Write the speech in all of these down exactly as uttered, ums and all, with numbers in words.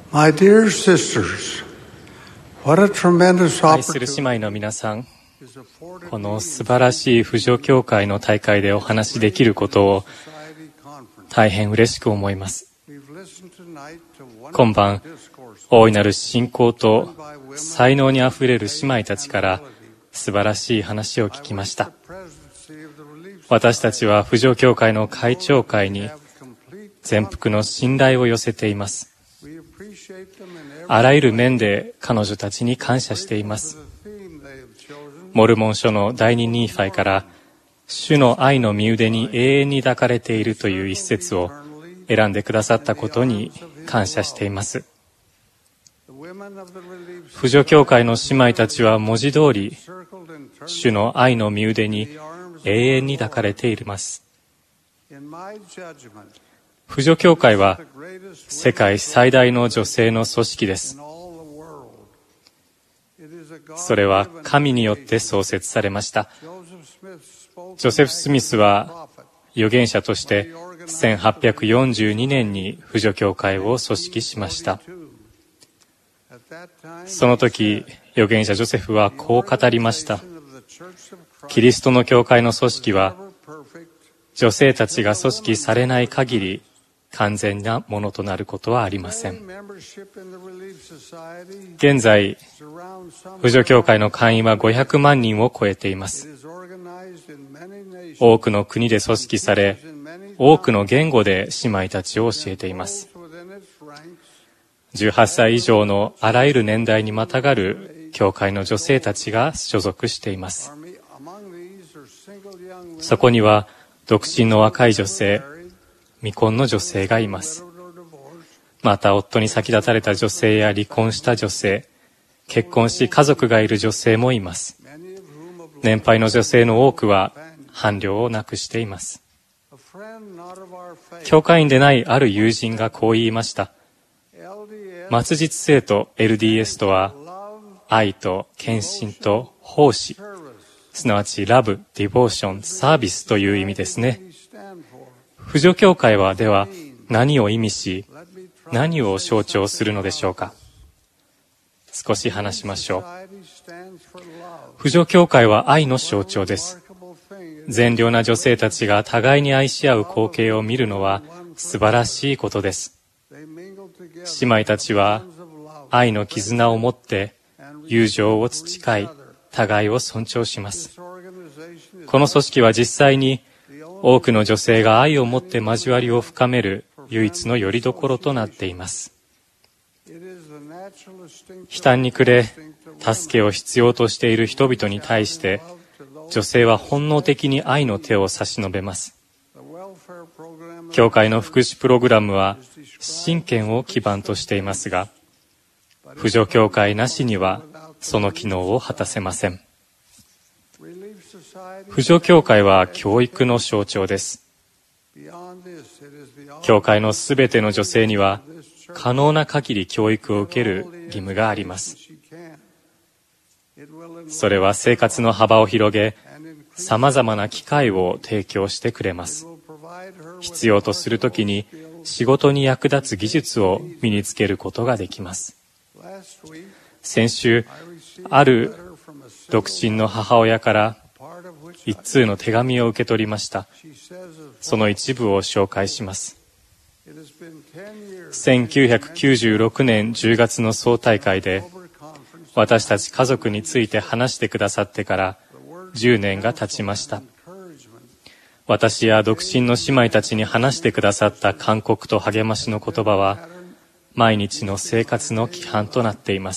My dear sisters, what a tremendous 愛する姉妹の皆さん、この素晴らしい婦女協会の大会でお話しできることを大変嬉しく思います。今晩、大いなる信仰と才能にあふれる姉妹たちから素晴らしい話を聞きました。私たちは婦女協会の会長会に全幅の信頼を寄せています。あらゆる面で彼女たちに感謝しています。モルモン書の第二ニーファイから主の愛の身腕に永遠に抱かれているという一節を選んでくださったことに感謝しています。婦女協会の姉妹たちは文字通り主の愛の身腕に永遠に抱かれています。婦女協会は世界最大の女性の組織です。それは神によって創設されました。ジョセフ・スミスは預言者としてせんはっぴゃくよんじゅうにねんに婦女協会を組織しました。その時、預言者ジョセフはこう語りました。キリストの教会の組織は女性たちが組織されない限り完全なものとなることはありません。現在、婦女協会の会員はごひゃくまんにんを超えています。多くの国で組織され、多くの言語で姉妹たちを教えています。じゅうはっさい以上のあらゆる年代にまたがる教会の女性たちが所属しています。そこには独身の若い女性、未婚の女性がいます。また夫に先立たれた女性や離婚した女性、結婚し家族がいる女性もいます。年配の女性の多くは伴侶を亡くしています。教会員でないある友人がこう言いました。末日生徒 エルディーエス とは愛と献身と奉仕、すなわちラブ、ディボーション、サービスという意味ですね。婦女協会はでは何を意味し、何を象徴するのでしょうか。少し話しましょう。婦女協会は愛の象徴です。善良な女性たちが互いに愛し合う光景を見るのは素晴らしいことです。姉妹たちは愛の絆を持って友情を培い、互いを尊重します。この組織は実際に多くの女性が愛を持って交わりを深める唯一の拠り所となっています。悲嘆に暮れ、助けを必要としている人々に対して、女性は本能的に愛の手を差し伸べます。教会の福祉プログラムは親権を基盤としていますが、婦女協会なしにはその機能を果たせません。婦女協会は教育の象徴です。教会のすべての女性には可能な限り教育を受ける義務があります。それは生活の幅を広げ、さまざまな機会を提供してくれます。必要とするときに仕事に役立つ技術を身につけることができます。先週、ある独身の母親から一通の手紙を受け取りました。その一部を紹介します。せんきゅうひゃくきゅうじゅうろくねんじゅうがつの総大会で、私たち家族について話してくださってからじゅうねんが経ちました。私や独身の姉妹たちに話してくださった勧告と励ましの言葉は、毎日の生活の規範となっています。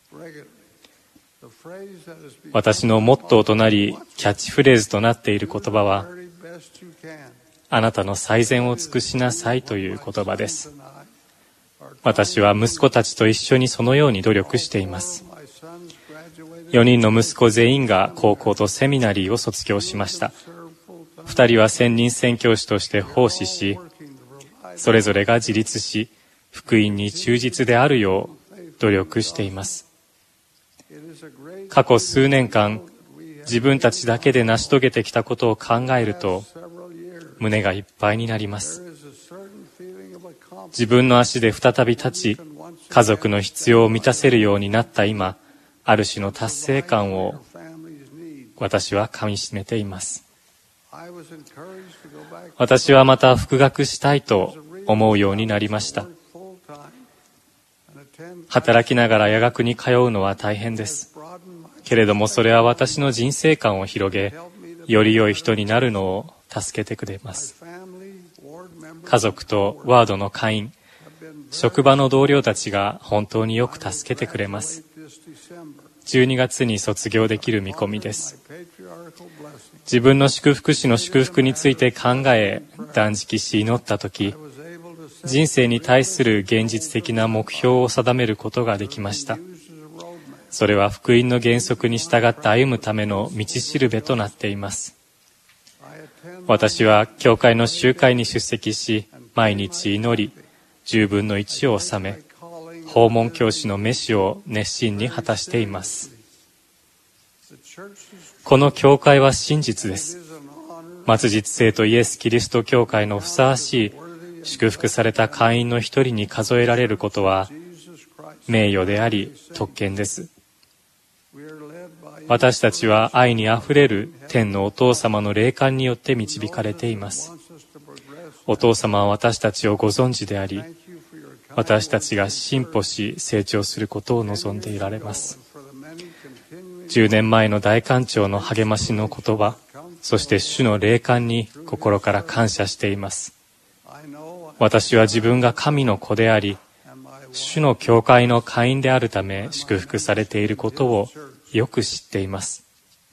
私のモットーとなり、キャッチフレーズとなっている言葉は、あなたの最善を尽くしなさいという言葉です。私は息子たちと一緒にそのように努力しています。よにんの息子全員が高校とセミナリーを卒業しました。ふたりは専任宣教師として奉仕し、それぞれが自立し、福音に忠実であるよう努力しています。過去数年間、自分たちだけで成し遂げてきたことを考えると、胸がいっぱいになります。自分の足で再び立ち、 家族の必要を満たせるようになった今、ある種の達成感を私はかみしめています。私はまた復学したいと思うようになりました。働きながら夜学に通うのは大変です。けれどもそれは私の人生観を広げ、より良い人になるのを助けてくれます。家族とワードの会員、職場の同僚たちが本当によく助けてくれます。じゅうにがつに卒業できる見込みです。自分の祝福主の祝福について考え、断食し祈ったとき、人生に対する現実的な目標を定めることができました。それは福音の原則に従って歩むための道しるべとなっています。私は教会の集会に出席し、毎日祈り、じゅうぶんのいちを納め、訪問教師の召しを熱心に果たしています。この教会は真実です。末日聖とイエス・キリスト教会のふさわしい祝福された会員の一人に数えられることは名誉であり特権です。私たちは愛にあふれる天のお父様の霊感によって導かれています。お父様は私たちをご存知であり、私たちが進歩し成長することを望んでいられます。じゅうねんまえの大官長の励ましの言葉、そして主の霊感に心から感謝しています。私は自分が神の子であり、主の教会の会員であるため祝福されていることをよく知っています。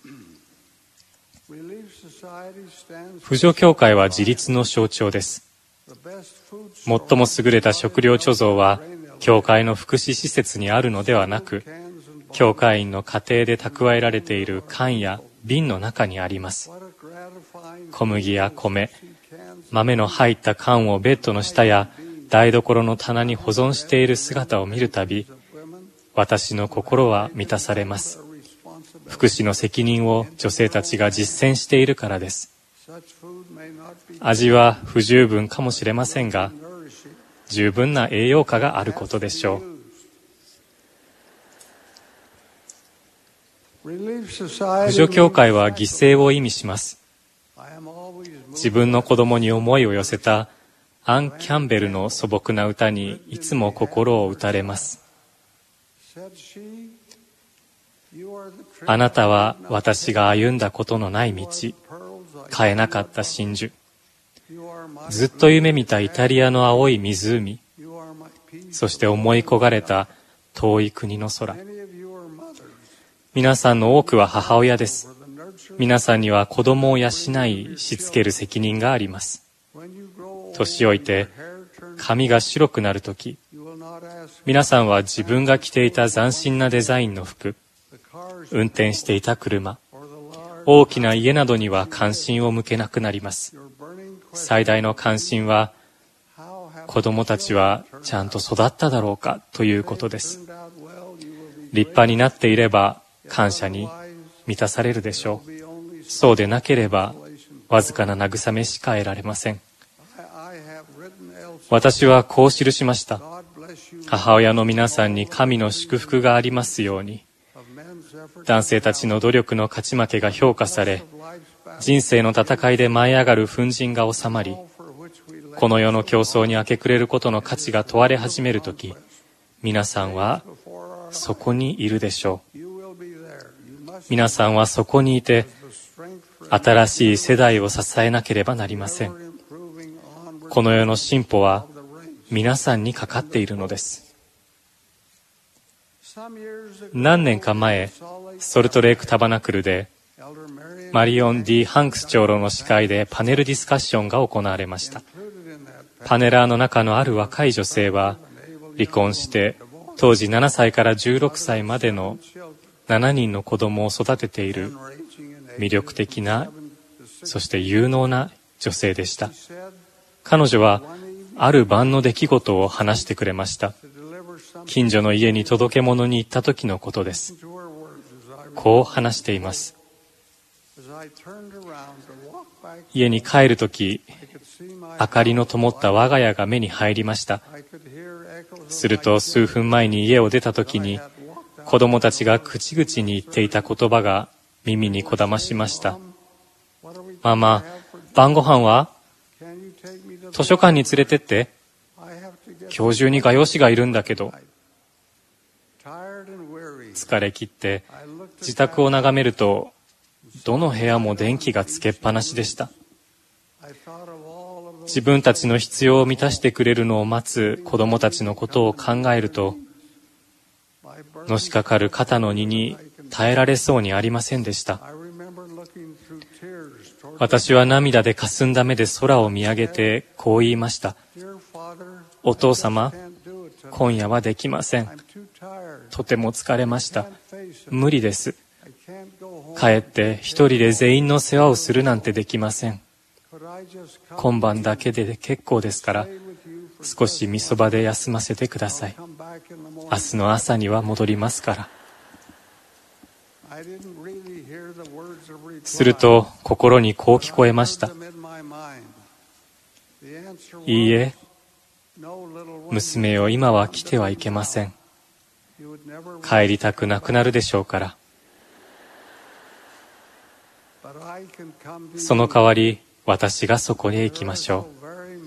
扶助教会は自立の象徴です。最も優れた食料貯蔵は教会の福祉施設にあるのではなく、教会員の家庭で蓄えられている缶や瓶の中にあります。小麦や米、豆の入った缶をベッドの下や台所の棚に保存している姿を見るたび、私の心は満たされます。福祉の責任を女性たちが実践しているからです。味は不十分かもしれませんが、十分な栄養価があることでしょう。扶助教会は犠牲を意味します。自分の子供に思いを寄せたアン・キャンベルの素朴な歌にいつも心を打たれます。あなたは私が歩んだことのない道、変えなかった真珠。ずっと夢見たイタリアの青い湖、そして思い焦がれた遠い国の空。皆さんの多くは母親です。皆さんには子供を養いしつける責任があります。年老いて髪が白くなるとき、皆さんは自分が着ていた斬新なデザインの服、運転していた車、大きな家などには関心を向けなくなります。最大の関心は、子供たちはちゃんと育っただろうかということです。立派になっていれば感謝に満たされるでしょう。そうでなければわずかな慰めしか得られません。私はこう記しました。母親の皆さんに神の祝福がありますように。男性たちの努力の勝ち負けが評価され、人生の戦いで舞い上がる奮陣が収まり、この世の競争に明け暮れることの価値が問われ始めるとき、皆さんはそこにいるでしょう。皆さんはそこにいて、新しい世代を支えなければなりません。この世の進歩は皆さんにかかっているのです。何年か前、ソルトレイクタバナクルでマリオン・ディ・ハンクス長老の司会でパネルディスカッションが行われました。パネラーの中のある若い女性は離婚して当時ななさいからじゅうろくさいまでのしちにんの子供を育てている魅力的な、そして有能な女性でした。彼女はある晩の出来事を話してくれました。近所の家に届け物に行った時のことです。こう話しています。家に帰るとき、明かりの灯った我が家が目に入りました。 すると数分前に家を出た時に、子供たちが口々に言っていた言葉が耳にこだましました。ママ、晩ご飯は？図書館に連れてって。今日中に画用紙がいるんだけど。疲れ切って自宅を眺めると、どの部屋も電気がつけっぱなしでした。自分たちの必要を満たしてくれるのを待つ子供たちのことを考えると、のしかかる肩の荷に耐えられそうにありませんでした。私は涙でかすんだ目で空を見上げてこう言いました。お父様、今夜はできません。とても疲れました。無理です。帰って一人で全員の世話をするなんてできません。今晩だけで結構ですから、少しみそばで休ませてください。明日の朝には戻りますから。すると心にこう聞こえました。いいえ、娘よ、今は来てはいけません。帰りたくなくなるでしょうから。その代わり、私がそこへ行きましょう。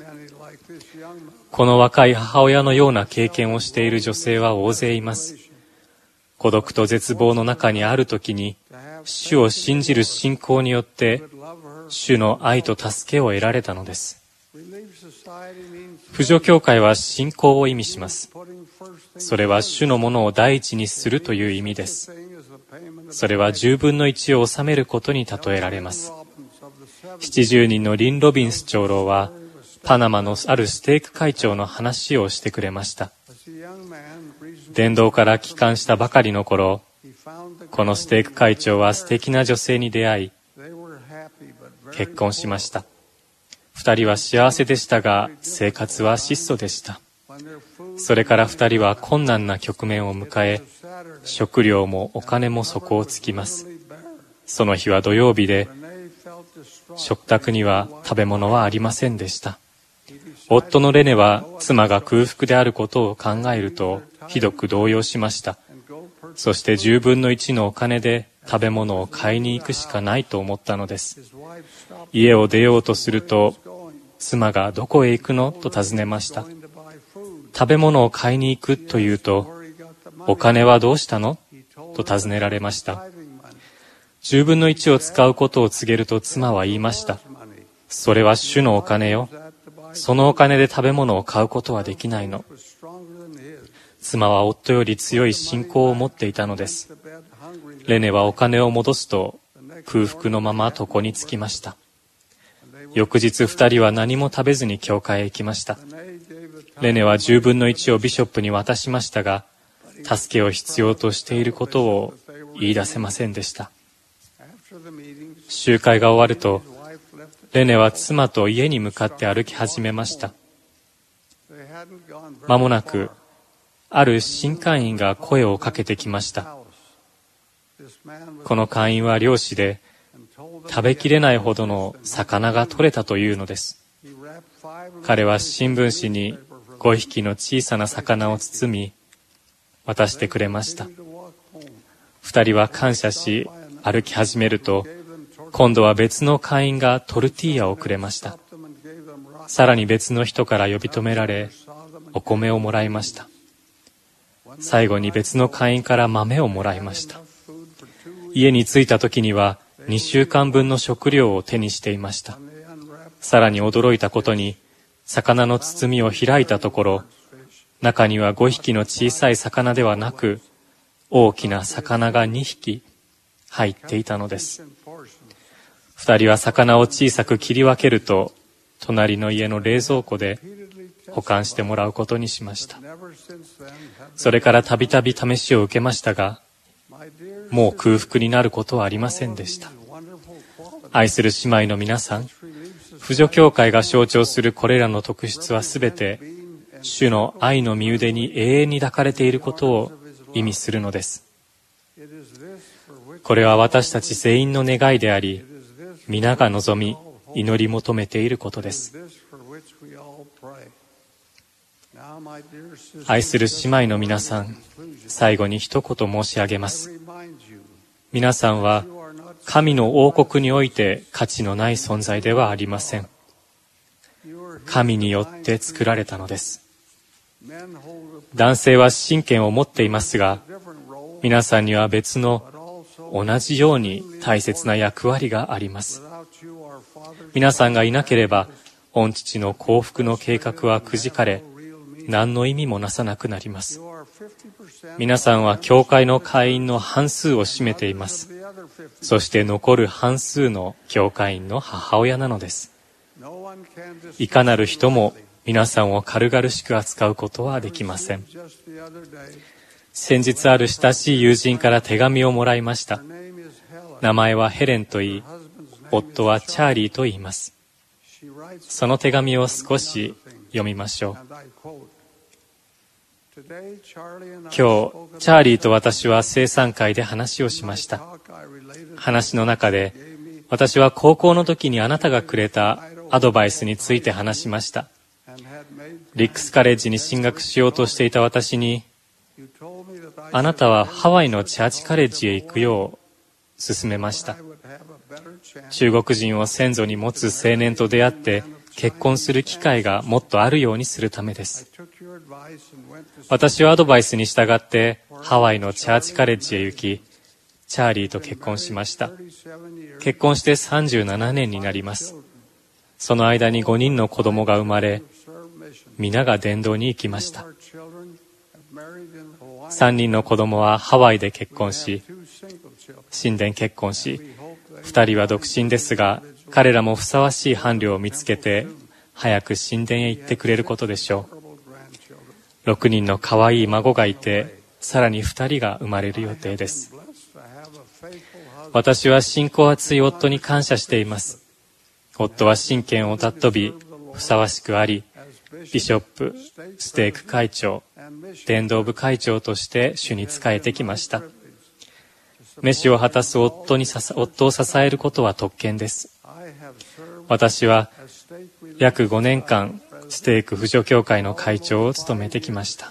この若い母親のような経験をしている女性は大勢います。孤独と絶望の中にあるときに、主を信じる信仰によって、主の愛と助けを得られたのです。扶助教会は信仰を意味します。それは主のものを第一にするという意味です。それは十分の一を収めることに例えられます。七十人のリン・ロビンス長老は、パナマのあるステーク会長の話をしてくれました。伝道から帰還したばかりの頃、このステーク会長は素敵な女性に出会い、結婚しました。二人は幸せでしたが、生活は質素でした。それから二人は困難な局面を迎え、食料もお金も底をつきます。その日は土曜日で、食卓には食べ物はありませんでした。夫のレネは妻が空腹であることを考えるとひどく動揺しました。そしてじゅうぶんのいちのお金で食べ物を買いに行くしかないと思ったのです。家を出ようとすると、妻がどこへ行くのと尋ねました。食べ物を買いに行くと言うと、お金はどうしたのと尋ねられました。じゅうぶんのいちを使うことを告げると妻は言いました。それは主のお金よ。そのお金で食べ物を買うことはできないの。妻は夫より強い信仰を持っていたのです。レネはお金を戻すと空腹のまま床につきました。翌日二人は何も食べずに教会へ行きました。レネはじゅうぶんのいちをビショップに渡しましたが、助けを必要としていることを言い出せませんでした。集会が終わると、レネは妻と家に向かって歩き始めました。間もなく、ある新会員が声をかけてきました。この会員は漁師で、食べきれないほどの魚が取れたというのです。彼は新聞紙にごひきの小さな魚を包み、渡してくれました。二人は感謝し、歩き始めると、今度は別の会員がトルティーヤをくれました。さらに別の人から呼び止められ、お米をもらいました。最後に別の会員から豆をもらいました。家に着いた時にはにしゅうかんぶんの食料を手にしていました。さらに驚いたことに、魚の包みを開いたところ、中にはごひきの小さい魚ではなく、大きな魚がにひき入っていたのです。二人は魚を小さく切り分けると、隣の家の冷蔵庫で保管してもらうことにしました。それからたびたび試しを受けましたが、もう空腹になることはありませんでした。愛する姉妹の皆さん、扶助教会が象徴するこれらの特質はすべて、主の愛の身腕に永遠に抱かれていることを意味するのです。これは私たち全員の願いであり、皆が望み、祈り求めていることです。 愛する姉妹の皆さん、最後に一言申し上げます。皆さんは神の王国において価値のない存在ではありません。神によって作られたのです。男性は神権を持っていますが、皆さんには別の同じように大切な役割があります。皆さんがいなければ、御父の幸福の計画はくじかれ、何の意味もなさなくなります。皆さんは教会の会員の半数を占めています。そして残る半数の教会員の母親なのです。いかなる人も皆さんを軽々しく扱うことはできません。先日ある親しい友人から手紙をもらいました。名前はヘレンといい、夫はチャーリーと言います。その手紙を少し読みましょう。今日、チャーリーと私は聖餐会で話をしました。話の中で、私は高校の時にあなたがくれたアドバイスについて話しました。リックスカレッジに進学しようとしていた私に、あなたはハワイのチャーチカレッジへ行くよう勧めました。中国人を先祖に持つ青年と出会って結婚する機会がもっとあるようにするためです。私はアドバイスに従ってハワイのチャーチカレッジへ行き、チャーリーと結婚しました。結婚してさんじゅうななねんになります。その間にごにんの子供が生まれ、皆が伝道に行きました。さんにんの子供はハワイで結婚し、神殿結婚し、ふたりは独身ですが、彼らもふさわしい伴侶を見つけて、早く神殿へ行ってくれることでしょう。ろくにんの可愛い孫がいて、さらにふたりが生まれる予定です。私は信仰厚い夫に感謝しています。夫は神権を尊び、ふさわしくあり、ビショップ、ステーク会長、伝道部会長として主に仕えてきました。召しを果たす夫に夫を支えることは特権です。私は約ごねんかんステーク扶助協会の会長を務めてきました。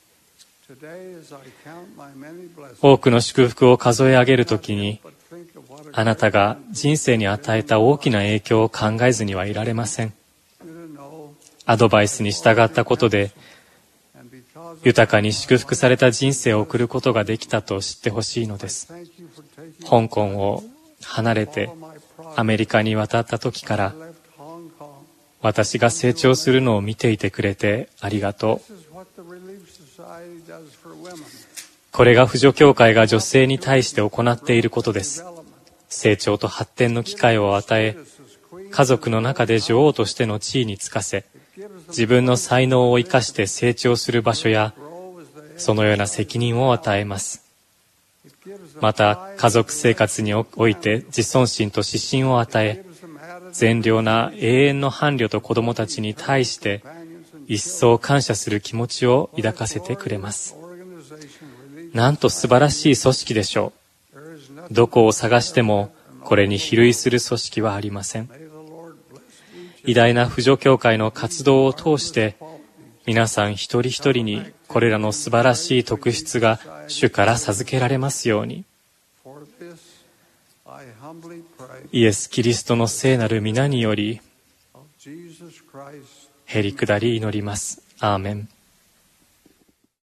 多くの祝福を数え上げるときに、あなたが人生に与えた大きな影響を考えずにはいられません。アドバイスに従ったことで、豊かに祝福された人生を送ることができたと知ってほしいのです。香港を離れてアメリカに渡った時から、私が成長するのを見ていてくれてありがとう。これが扶助協会が女性に対して行っていることです。成長と発展の機会を与え、家族の中で女王としての地位につかせ、自分の才能を生かして成長する場所や、そのような責任を与えます。また、家族生活において自尊心と指針を与え、善良な永遠の伴侶と子供たちに対して一層感謝する気持ちを抱かせてくれます。なんと素晴らしい組織でしょう。どこを探してもこれに比類する組織はありません。偉大な扶助協会の活動を通して皆さん一人一人にこれらの素晴らしい特質が主から授けられますように。イエス・キリストの聖なる皆によりへりくだり祈ります。アーメン。